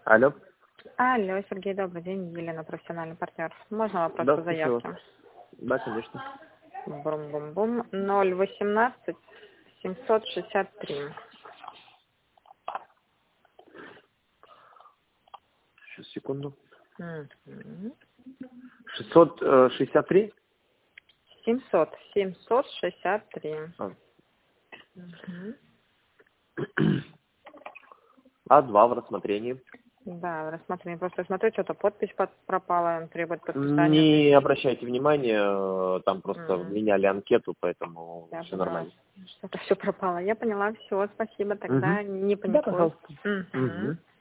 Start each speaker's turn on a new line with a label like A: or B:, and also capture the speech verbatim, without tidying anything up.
A: Алло.
B: Алло, Сергей, добрый день. Елена, профессиональный партнер. Можно вопрос
A: Да,
B: по заявке?
A: Да, конечно.
B: Бум-бум-бум. ноль восемнадцать семьсот шестьдесят три.
A: Сейчас, секунду.
B: Мгм.
A: шестьсот шестьдесят три?
B: семьсот. семьсот шестьдесят три.
A: А,
B: Мгм.
A: а два в рассмотрении.
B: Да, рассмотрим. Просто смотрю, что-то подпись под- пропала, он требует подписания.
A: Не обращайте внимания, э, там просто
B: Мгм.
A: меняли анкету, поэтому
B: Я
A: все
B: поняла.
A: нормально.
B: Что-то все пропало. Я поняла, все, спасибо, тогда
A: Мгм.
B: не
A: Да,
B: паникуй.
A: пожалуйста.
B: Мгм.
A: Мгм.